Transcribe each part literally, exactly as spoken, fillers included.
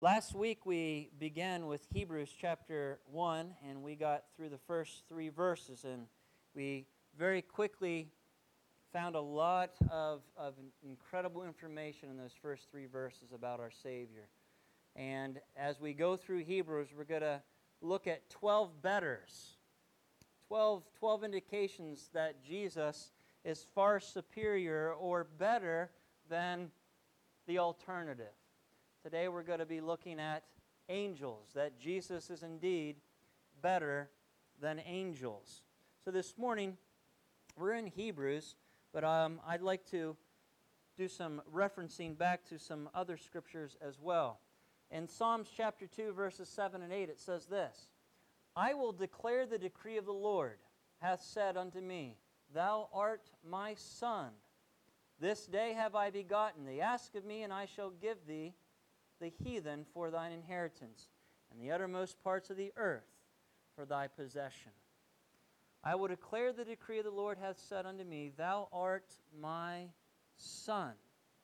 Last week we began with Hebrews chapter one, and we got through the first three verses, and we very quickly found a lot of, of incredible information in those first three verses about our Savior. And as we go through Hebrews, we're going to look at twelve betters, twelve, twelve indications that Jesus is far superior or better than the alternative. Today we're going to be looking at angels, that Jesus is indeed better than angels. So this morning, we're in Hebrews, but um, I'd like to do some referencing back to some other scriptures as well. In Psalms chapter two, verses seven and eight, it says this, I will declare the decree of the Lord, hath said unto me, Thou art my son. This day have I begotten thee. Ask of me, and I shall give thee the heathen for thine inheritance, and the uttermost parts of the earth for thy possession. I will declare the decree of the Lord hath said unto me, Thou art my son.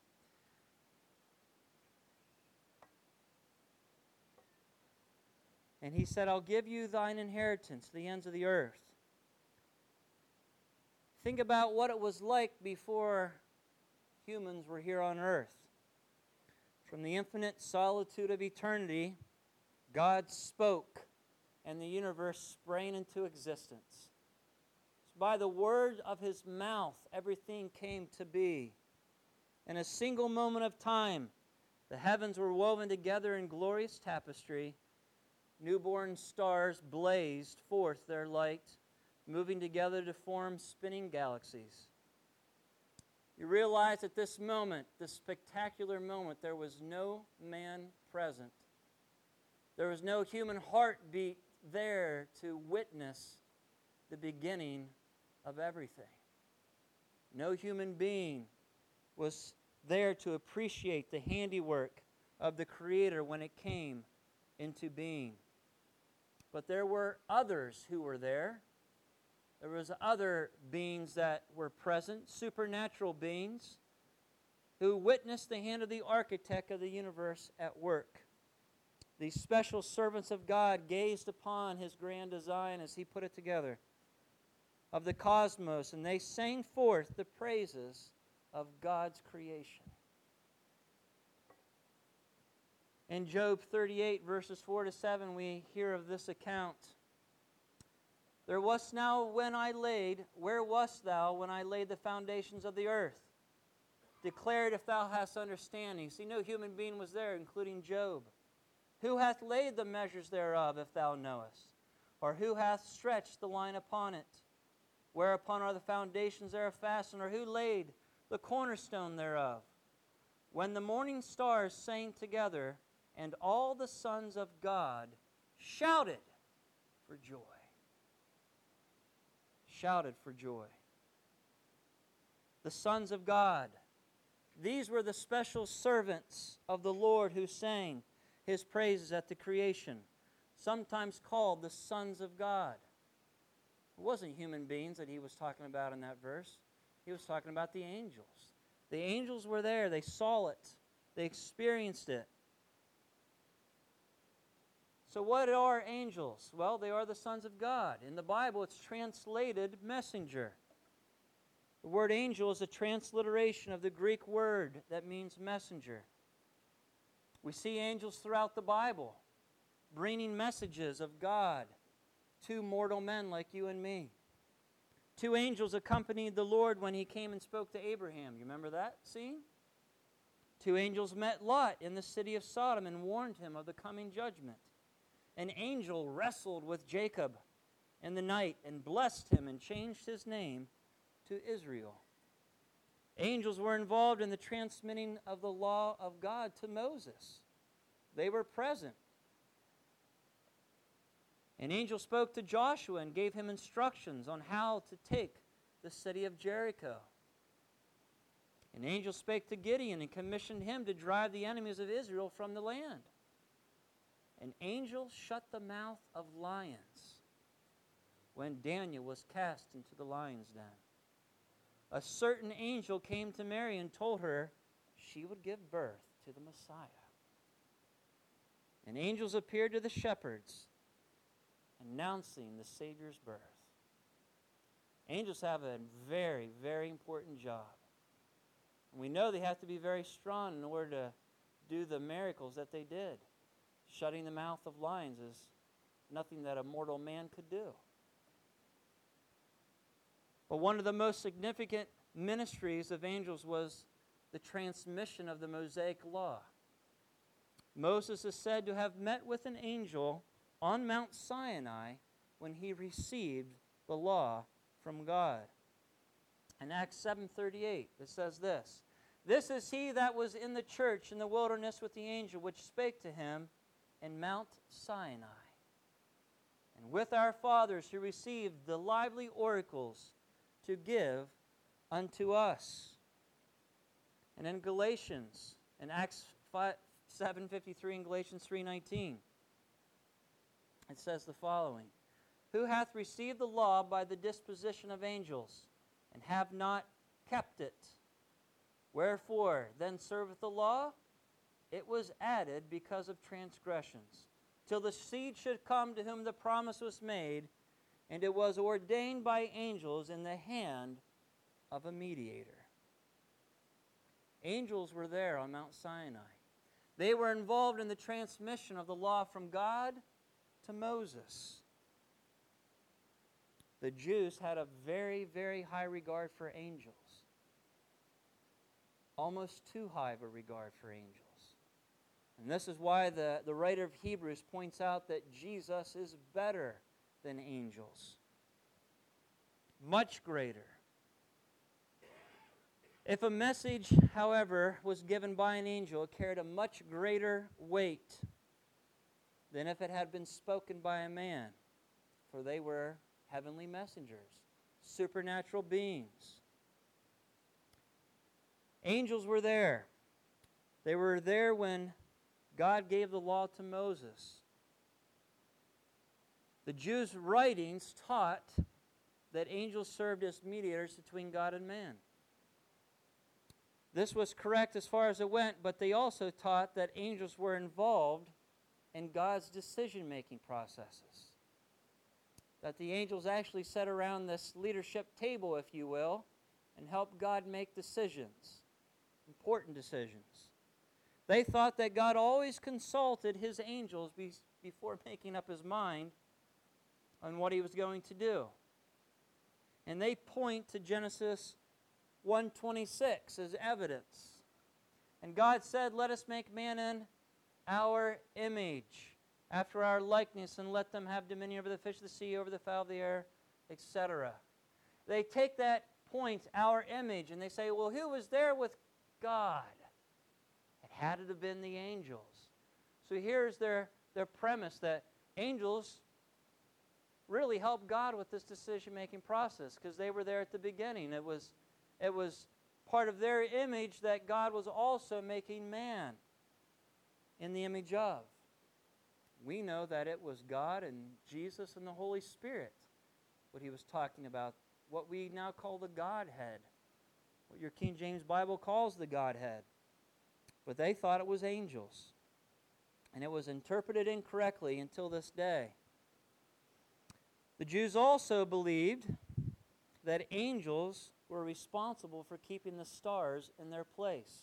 And he said, I'll give you thine inheritance, the ends of the earth. Think about what it was like before humans were here on earth. From the infinite solitude of eternity, God spoke, and the universe sprang into existence. So by the word of His mouth, everything came to be. In a single moment of time, the heavens were woven together in glorious tapestry. Newborn stars blazed forth their light, moving together to form spinning galaxies. You realize at this moment, this spectacular moment, there was no man present. There was no human heartbeat there to witness the beginning of everything. No human being was there to appreciate the handiwork of the Creator when it came into being. But there were others who were there. There was other beings that were present, supernatural beings, who witnessed the hand of the architect of the universe at work. These special servants of God gazed upon His grand design as He put it together of the cosmos, and they sang forth the praises of God's creation. In Job thirty-eight, verses four to seven, we hear of this account. There wast now when I laid, where wast thou when I laid the foundations of the earth? Declare it if thou hast understanding. See, no human being was there, including Job. Who hath laid the measures thereof, if thou knowest? Or who hath stretched the line upon it? Whereupon are the foundations thereof fastened? Or who laid the cornerstone thereof? When the morning stars sang together, and all the sons of God shouted for joy. Shouted for joy. The sons of God. These were the special servants of the Lord who sang His praises at the creation, sometimes called the sons of God. It wasn't human beings that He was talking about in that verse. He was talking about the angels. The angels were there. They saw it. They experienced it. So what are angels? Well, they are the sons of God. In the Bible, it's translated messenger. The word angel is a transliteration of the Greek word that means messenger. We see angels throughout the Bible bringing messages of God to mortal men like you and me. Two angels accompanied the Lord when He came and spoke to Abraham. You remember that scene? Two angels met Lot in the city of Sodom and warned him of the coming judgment. An angel wrestled with Jacob in the night and blessed him and changed his name to Israel. Angels were involved in the transmitting of the law of God to Moses. They were present. An angel spoke to Joshua and gave him instructions on how to take the city of Jericho. An angel spake to Gideon and commissioned him to drive the enemies of Israel from the land. An angel shut the mouth of lions when Daniel was cast into the lion's den. A certain angel came to Mary and told her she would give birth to the Messiah. And angels appeared to the shepherds, announcing the Savior's birth. Angels have a very, very important job. And we know they have to be very strong in order to do the miracles that they did. Shutting the mouth of lions is nothing that a mortal man could do. But one of the most significant ministries of angels was the transmission of the Mosaic Law. Moses is said to have met with an angel on Mount Sinai when he received the law from God. In Acts seven thirty-eight, it says this, "This is he that was in the church in the wilderness with the angel which spake to him in Mount Sinai. And with our fathers who received the lively oracles to give unto us." And in Galatians, in Acts seven fifty-three and Galatians three nineteen, it says the following, "Who hath received the law by the disposition of angels, and have not kept it? Wherefore then serveth the law? It was added because of transgressions, till the seed should come to whom the promise was made, and it was ordained by angels in the hand of a mediator." Angels were there on Mount Sinai. They were involved in the transmission of the law from God to Moses. The Jews had a very, very high regard for angels. Almost too high of a regard for angels. And this is why the, the writer of Hebrews points out that Jesus is better than angels. Much greater. If a message, however, was given by an angel, it carried a much greater weight than if it had been spoken by a man, for they were heavenly messengers, supernatural beings. Angels were there. They were there when God gave the law to Moses. The Jews' writings taught that angels served as mediators between God and man. This was correct as far as it went, but they also taught that angels were involved in God's decision-making processes. That the angels actually sat around this leadership table, if you will, and helped God make decisions, important decisions. They thought that God always consulted his angels be- before making up his mind on what he was going to do. And they point to Genesis one twenty-six as evidence. And God said, "Let us make man in our image, after our likeness, and let them have dominion over the fish of the sea, over the fowl of the air," et cetera. They take that point, our image, and they say, well, who was there with God? It had to have been the angels. So here's their, their premise that angels really helped God with this decision-making process because they were there at the beginning. It was, it was part of their image that God was also making man in the image of. We know that it was God and Jesus and the Holy Spirit, what he was talking about, what we now call the Godhead, what your King James Bible calls the Godhead. But they thought it was angels, and it was interpreted incorrectly until this day. The Jews also believed that angels were responsible for keeping the stars in their place.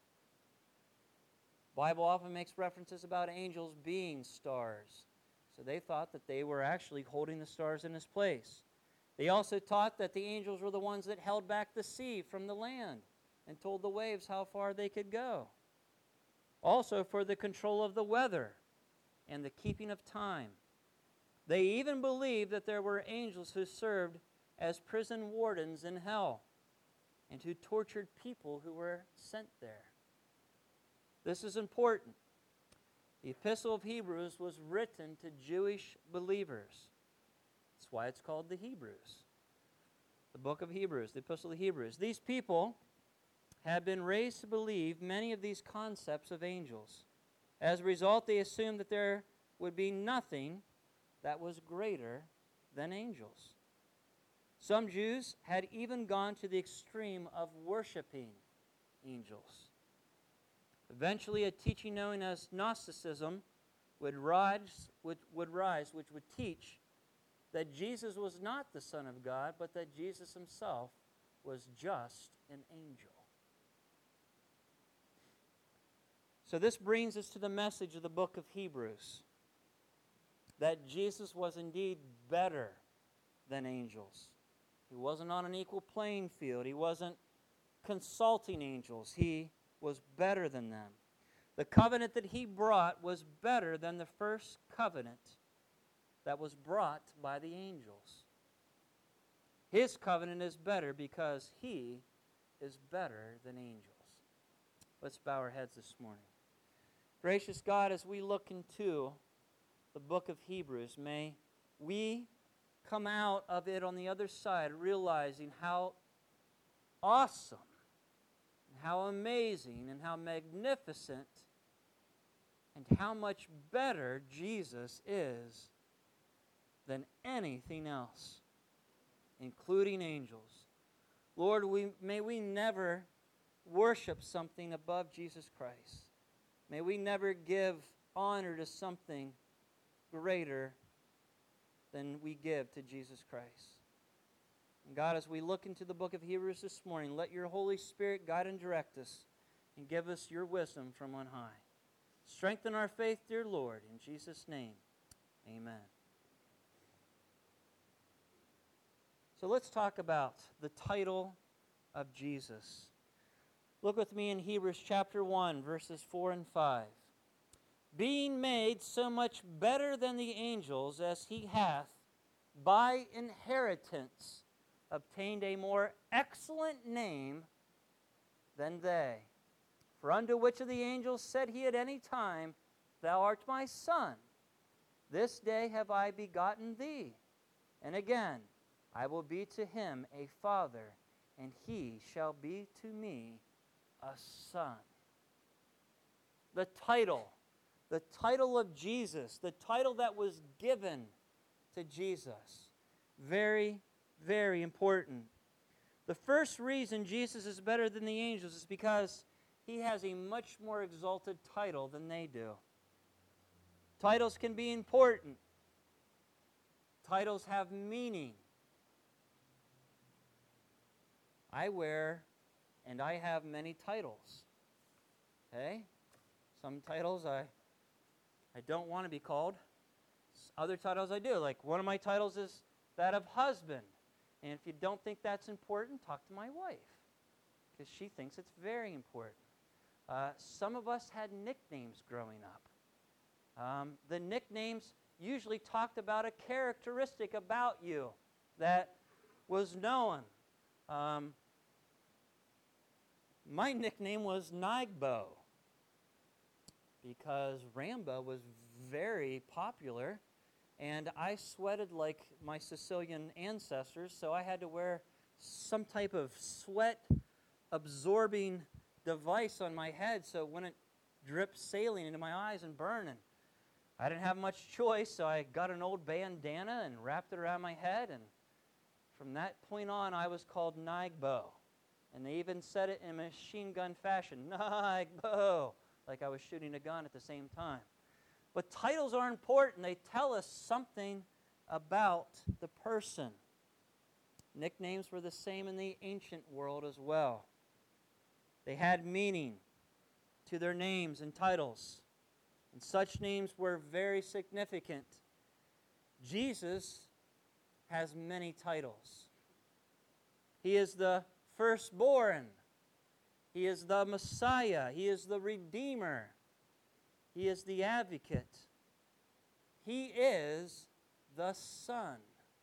The Bible often makes references about angels being stars. So they thought that they were actually holding the stars in his place. They also taught that the angels were the ones that held back the sea from the land and told the waves how far they could go. Also for the control of the weather and the keeping of time. They even believed that there were angels who served as prison wardens in hell and who tortured people who were sent there. This is important. The Epistle of Hebrews was written to Jewish believers. That's why it's called the Hebrews. The book of Hebrews, the Epistle of Hebrews. These people had been raised to believe many of these concepts of angels. As a result, they assumed that there would be nothing that was greater than angels. Some Jews had even gone to the extreme of worshiping angels. Eventually, a teaching known as Gnosticism would rise, would, would rise, which would teach that Jesus was not the Son of God, but that Jesus himself was just an angel. So this brings us to the message of the book of Hebrews, that Jesus was indeed better than angels. He wasn't on an equal playing field. He wasn't consulting angels. He was better than them. The covenant that he brought was better than the first covenant that was brought by the angels. His covenant is better because he is better than angels. Let's bow our heads this morning. Gracious God, as we look into the book of Hebrews, may we come out of it on the other side realizing how awesome and how amazing and how magnificent and how much better Jesus is than anything else, including angels. Lord, we, may we never worship something above Jesus Christ. May we never give honor to something greater than we give to Jesus Christ. And God, as we look into the book of Hebrews this morning, let your Holy Spirit guide and direct us and give us your wisdom from on high. Strengthen our faith, dear Lord, in Jesus' name, amen. So let's talk about the title of Jesus. Look with me in Hebrews chapter one, verses four and five. Being made so much better than the angels, as he hath, by inheritance, obtained a more excellent name than they. For unto which of the angels said he at any time, Thou art my son, this day have I begotten thee. And again, I will be to him a father, and he shall be to me a son. The title, the title of Jesus, the title that was given to Jesus. Very, very important. The first reason Jesus is better than the angels is because he has a much more exalted title than they do. Titles can be important. Titles have meaning. I wear and I have many titles. Okay? Some titles I I don't want to be called. Other titles I do. Like one of my titles is that of husband. And if you don't think that's important, talk to my wife, because she thinks it's very important. Uh, some of us had nicknames growing up. Um, the nicknames usually talked about a characteristic about you that was known. Um, my nickname was Nigbo because Rambo was very popular, and I sweated like my Sicilian ancestors, so I had to wear some type of sweat-absorbing device on my head so it wouldn't drip saline into my eyes and burn. And I didn't have much choice, so I got an old bandana and wrapped it around my head, and from that point on, I was called Nigbo. And they even said it in machine gun fashion, Nigbo, like I was shooting a gun at the same time. But titles are important. They tell us something about the person. Nicknames were the same in the ancient world as well. They had meaning to their names and titles, and such names were very significant. Jesus has many titles. He is the firstborn. He is the Messiah. He is the Redeemer. He is the Advocate. He is the Son.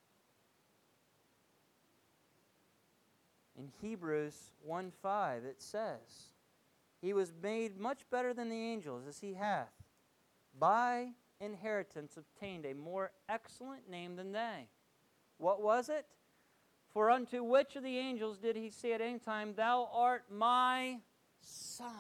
In Hebrews one five it says, He was made much better than the angels, as he hath, by inheritance obtained a more excellent name than they. What was it? For unto which of the angels did he say at any time, Thou art my Son?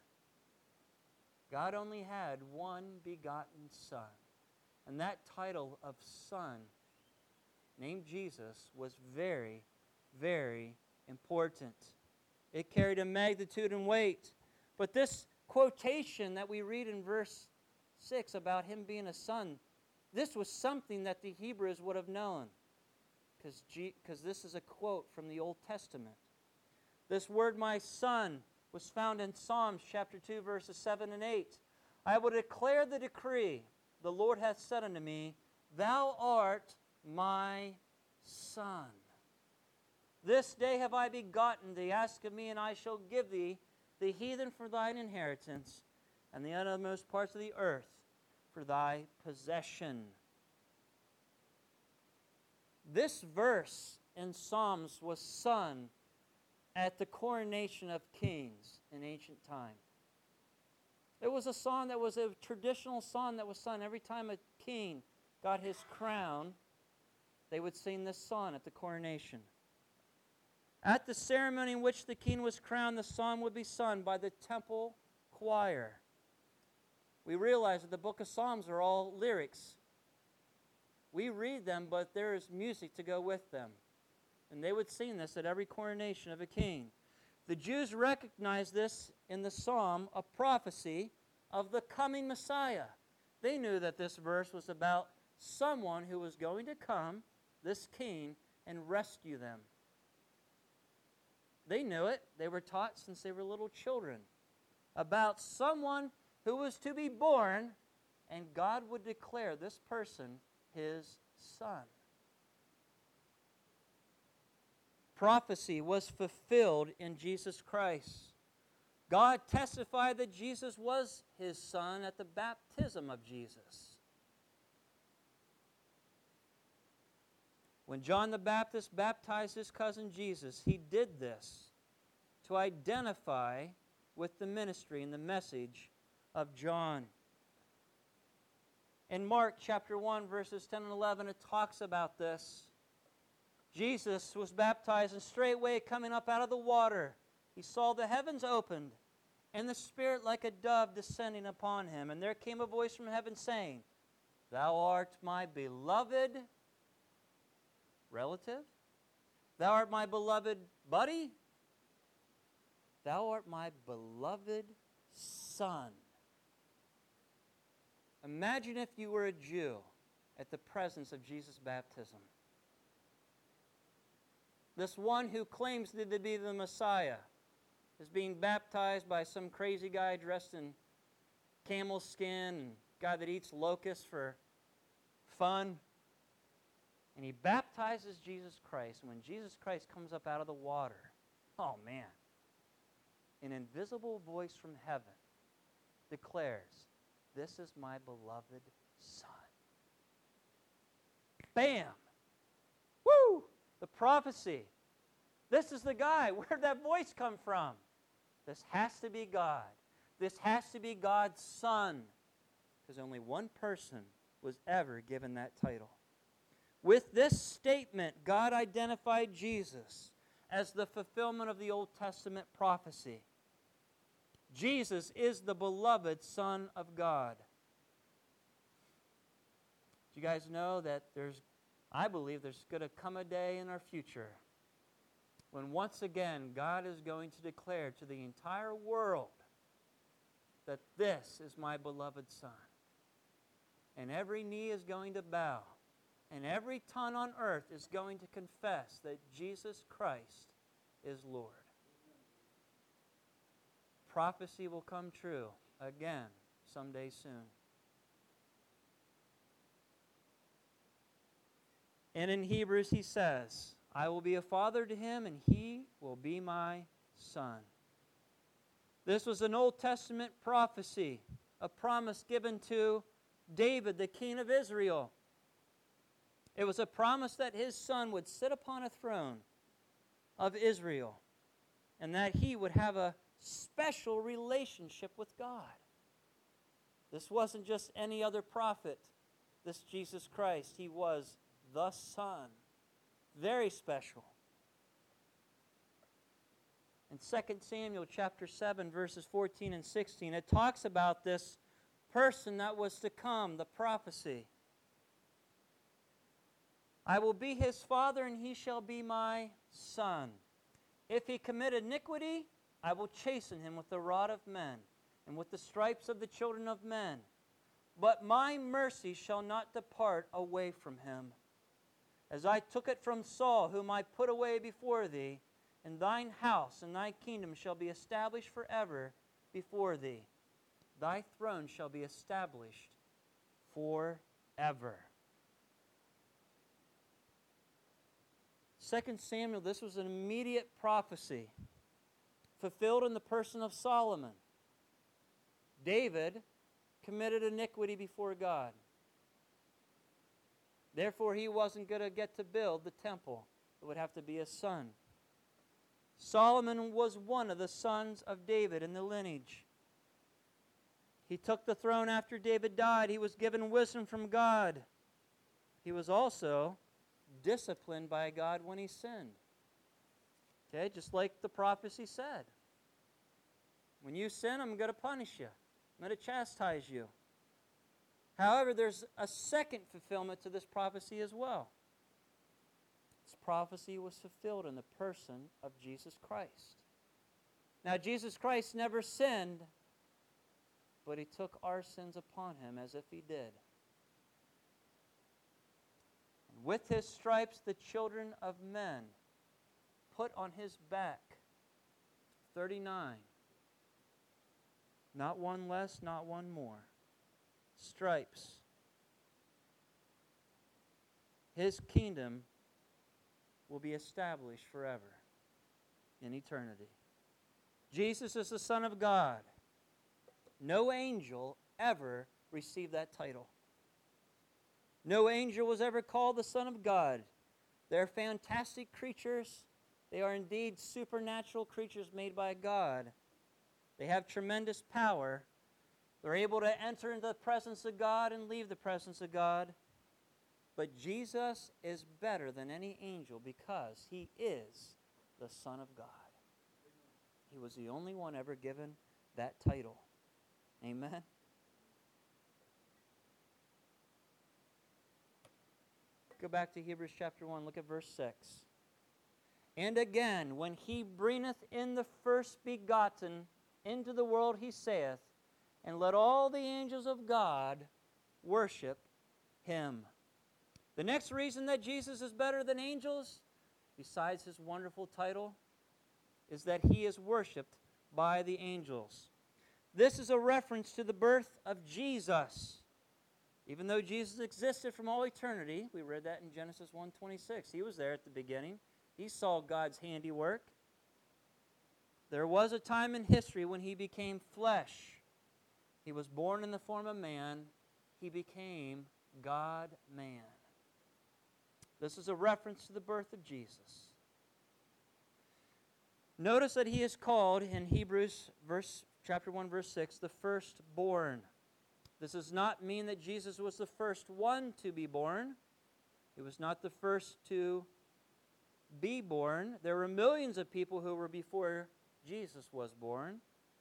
God only had one begotten Son. And that title of Son, named Jesus, was very, very important. It carried a magnitude and weight. But this quotation that we read in verse six about him being a son, this was something that the Hebrews would have known, because because this is a quote from the Old Testament. This word, my son, was found in Psalms chapter two, verses seven and eight. I will declare the decree, the Lord hath said unto me, thou art my son. This day have I begotten thee. Ask of me, and I shall give thee the heathen for thine inheritance, and the uttermost parts of the earth for thy possession. This verse in Psalms was sung at the coronation of kings in ancient time. It was a song that was a traditional song that was sung every time a king got his crown. They would sing this song at the coronation. At the ceremony in which the king was crowned, the song would be sung by the temple choir. We realize that the book of Psalms are all lyrics. We read them, but there is music to go with them. And they would sing this at every coronation of a king. The Jews recognized this in the psalm, a prophecy of the coming Messiah. They knew that this verse was about someone who was going to come, this king, and rescue them. They knew it. They were taught since they were little children about someone who was to be born, and God would declare this person his son. Prophecy was fulfilled in Jesus Christ. God testified that Jesus was his son at the baptism of Jesus. When John the Baptist baptized his cousin Jesus, he did this to identify with the ministry and the message of John. In Mark chapter one, verses ten and eleven, it talks about this. Jesus was baptized, and straightway coming up out of the water, he saw the heavens opened, and the Spirit like a dove descending upon him. And there came a voice from heaven saying, thou art my beloved relative. Thou art my beloved buddy. Thou art my beloved son. Imagine if you were a Jew at the presence of Jesus' baptism. This one who claims to be the Messiah is being baptized by some crazy guy dressed in camel skin, and guy that eats locusts for fun. And he baptizes Jesus Christ. And when Jesus Christ comes up out of the water, oh man, an invisible voice from heaven declares, this is my beloved son. Bam! Woo! The prophecy. This is the guy. Where'd that voice come from? This has to be God. This has to be God's son. Because only one person was ever given that title. With this statement, God identified Jesus as the fulfillment of the Old Testament prophecy. Jesus is the beloved Son of God. Do you guys know that there's, I believe there's going to come a day in our future when once again God is going to declare to the entire world that this is my beloved Son. And every knee is going to bow, and every tongue on earth is going to confess that Jesus Christ is Lord. Prophecy will come true again someday soon. And in Hebrews he says, I will be a father to him, and he will be my son. This was an Old Testament prophecy, a promise given to David, the king of Israel. It was a promise that his son would sit upon a throne of Israel, and that he would have a special relationship with God. This wasn't just any other prophet. This Jesus Christ, he was the Son. Very special. In Second Samuel chapter seven, verses fourteen and sixteen, it talks about this person that was to come, the prophecy. I will be his father, and he shall be my son. If he commit iniquity, I will chasten him with the rod of men, and with the stripes of the children of men. but my mercy shall not depart away from him. As I took it from Saul, whom I put away before thee, and thine house and thy kingdom shall be established forever before thee. Thy throne shall be established forever. Second Samuel, this was an immediate prophecy fulfilled in the person of Solomon. David committed iniquity before God. Therefore, he wasn't going to get to build the temple. It would have to be his son. Solomon was one of the sons of David in the lineage. He took the throne after David died. He was given wisdom from God. He was also disciplined by God when he sinned. Okay, just like the prophecy said. When you sin, I'm going to punish you. I'm going to chastise you. However, there's a second fulfillment to this prophecy as well. This prophecy was fulfilled in the person of Jesus Christ. Now, Jesus Christ never sinned, but he took our sins upon him as if he did. And with his stripes, the children of men put on his back thirty-nine. Not one less, not one more. Stripes. His kingdom will be established forever in eternity. Jesus is the Son of God. No angel ever received that title. No angel was ever called the Son of God. They're fantastic creatures. They are indeed supernatural creatures made by God. They have tremendous power. They're able to enter into the presence of God and leave the presence of God. But Jesus is better than any angel because he is the Son of God. He was the only one ever given that title. Amen? Go back to Hebrews chapter one. Look at verse six. And again, when he bringeth in the first begotten into the world, he saith, and let all the angels of God worship him. The next reason that Jesus is better than angels, besides his wonderful title, is that he is worshipped by the angels. This is a reference to the birth of Jesus. Even though Jesus existed from all eternity, we read that in Genesis one twenty-six. He was there at the beginning. He saw God's handiwork. There was a time in history when he became flesh. He was born in the form of man. He became God-man. This is a reference to the birth of Jesus. Notice that he is called in Hebrews verse, chapter one, verse six, the firstborn. This does not mean that Jesus was the first one to be born. He was not the first to be born. There were millions of people who were before Jesus was born.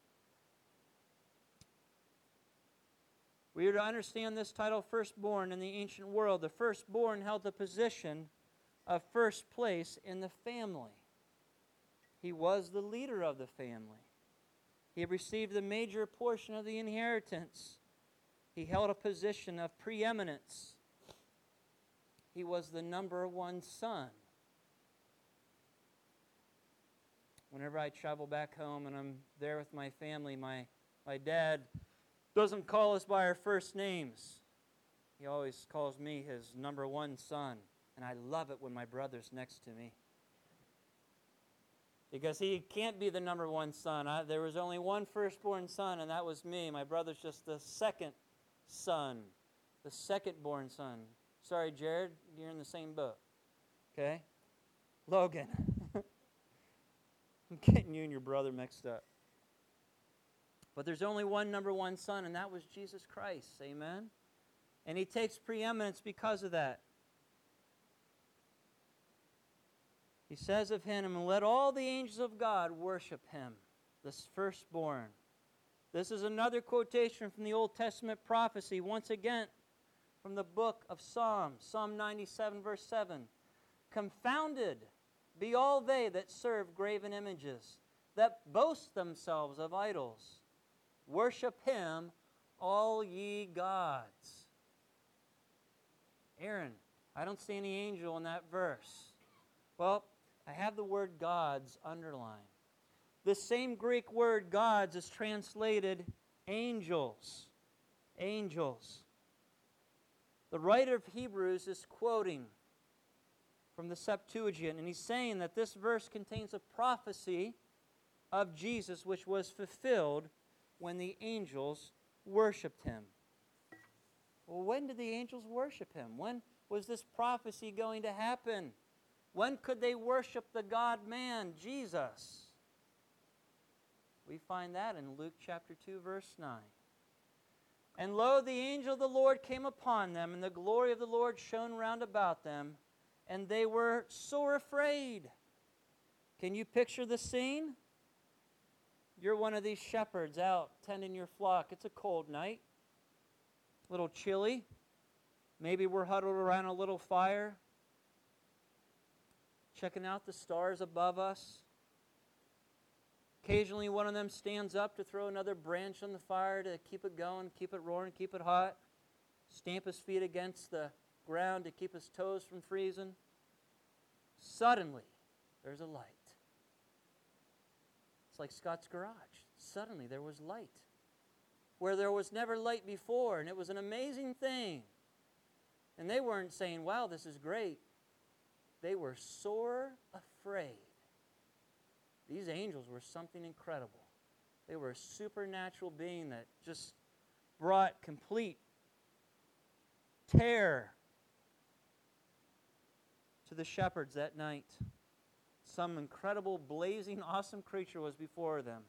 We are to understand this title, firstborn, in the ancient world. The firstborn held the position of first place in the family. He was the leader of the family. He received the major portion of the inheritance. He held a position of preeminence. He was the number one son. Whenever I travel back home and I'm there with my family, my, my dad doesn't call us by our first names. He always calls me his number one son. And I love it when my brother's next to me. Because he can't be the number one son. I, there was only one firstborn son, and that was me. My brother's just the second son. The second-born son. Sorry, Jared, you're in the same boat. Okay? Logan. I'm getting you and your brother mixed up. But there's only one number one son, and that was Jesus Christ. Amen? And he takes preeminence because of that. He says of him, and let all the angels of God worship him, this firstborn. This is another quotation from the Old Testament prophecy, once again from the book of Psalms, Psalm ninety-seven, verse seven. Confounded be all they that serve graven images, that boast themselves of idols. Worship him all ye gods. Aaron, I don't see any angel in that verse. Well, I have the word gods underlined. The same Greek word gods is translated angels. Angels. The writer of Hebrews is quoting from the Septuagint, and he's saying that this verse contains a prophecy of Jesus which was fulfilled when the angels worshipped him. Well, when did the angels worship him? When was this prophecy going to happen? When could they worship the God-man, Jesus? We find that in Luke chapter two, verse nine. And lo, the angel of the Lord came upon them, and the glory of the Lord shone round about them, and they were sore afraid. Can you picture the scene? You're one of these shepherds out tending your flock. It's a cold night, a little chilly. Maybe we're huddled around a little fire, checking out the stars above us. Occasionally one of them stands up to throw another branch on the fire to keep it going, keep it roaring, keep it hot. Stamp his feet against the ground to keep his toes from freezing. Suddenly, there's a light. It's like Scott's garage. Suddenly there was light where there was never light before, and it was an amazing thing. And they weren't saying, wow, this is great. They were sore afraid. These angels were something incredible. They were a supernatural being that just brought complete terror to the shepherds that night. Some incredible, blazing, awesome creature was before them.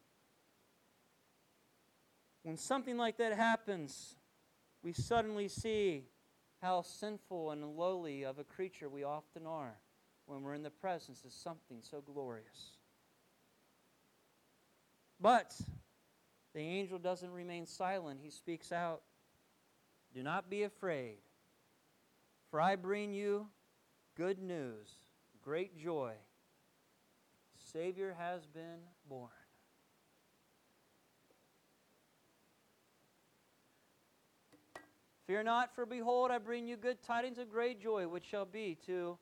When something like that happens, we suddenly see how sinful and lowly of a creature we often are when we're in the presence of something so glorious. But the angel doesn't remain silent. He speaks out. Do not be afraid, for I bring you good news, great joy. Savior has been born. Fear not, for behold, I bring you good tidings of great joy, which shall be to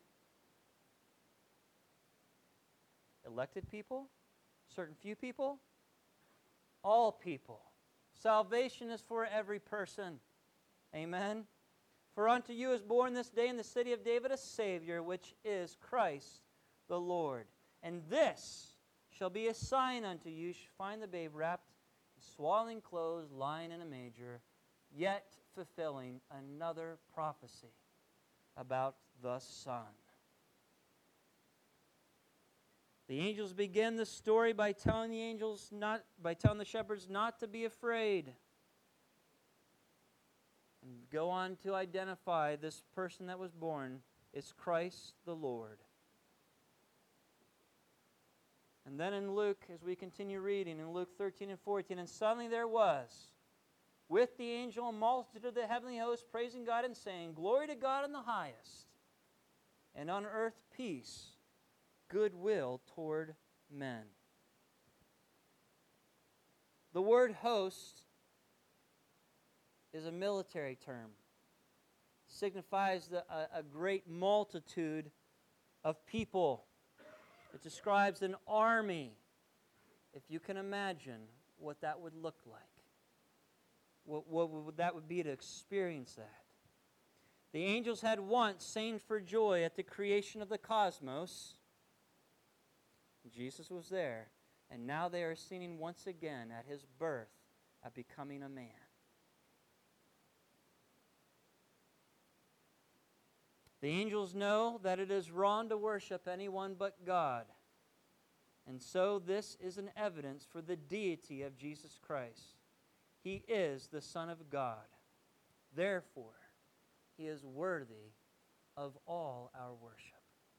elected people, certain few people, all people. Salvation is for every person. Amen. For unto you is born this day in the city of David a Savior, which is Christ the Lord. And this shall be a sign unto you. You shall find the babe wrapped in swaddling clothes, lying in a manger, yet fulfilling another prophecy about the Son. The angels begin the story by telling the angels not, by telling the shepherds not to be afraid, and go on to identify this person that was born is Christ the Lord. And then in Luke, as we continue reading, in Luke thirteen and fourteen, and suddenly there was with the angel a multitude of the heavenly host praising God and saying, Glory to God in the highest, and on earth peace, goodwill toward men. The word host is a military term. It signifies the, a, a great multitude of people. It describes an army, if you can imagine what that would look like. What, what would that would be to experience that. The angels had once sang for joy at the creation of the cosmos. Jesus was there, and now they are singing once again at his birth, at becoming a man. The angels know that it is wrong to worship anyone but God, and so this is an evidence for the deity of Jesus Christ. He is the Son of God. Therefore, he is worthy of all our worship.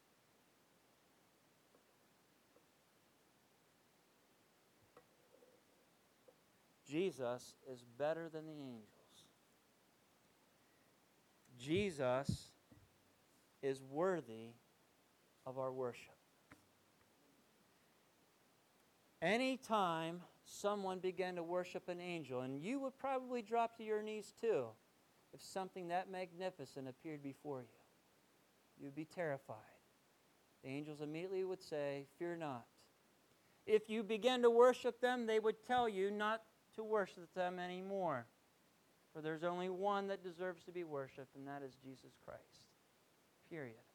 Jesus is better than the angels. Jesus is worthy of our worship. Anytime someone began to worship an angel, and you would probably drop to your knees too if something that magnificent appeared before you. You would be terrified. The angels immediately would say, "Fear not." If you began to worship them, they would tell you not to worship them anymore. For there's only one that deserves to be worshipped, and that is Jesus Christ. Period.